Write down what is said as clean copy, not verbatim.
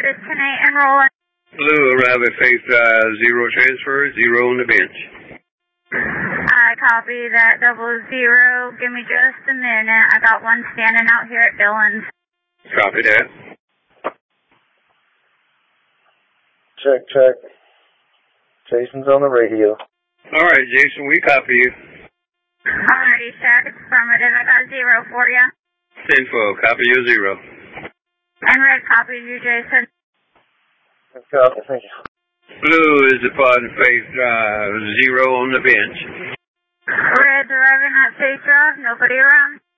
disconnect and roll. Blue, arrive at Faith Drive, 0 transfer, 0 on the bench. I copy that 00. Give me just a minute. I got one standing out here at Dillon's. Copy that. Check. Jason's on the radio. All right, Jason, we copy you. Alrighty, check. It's affirmative. I got 0 for you. Info, copy you 0. And Red copies you, Jason. Copy, thank you. Blue is upon Faith Drive, 0 on the bench. Red's arriving at Faith Drive. Nobody around.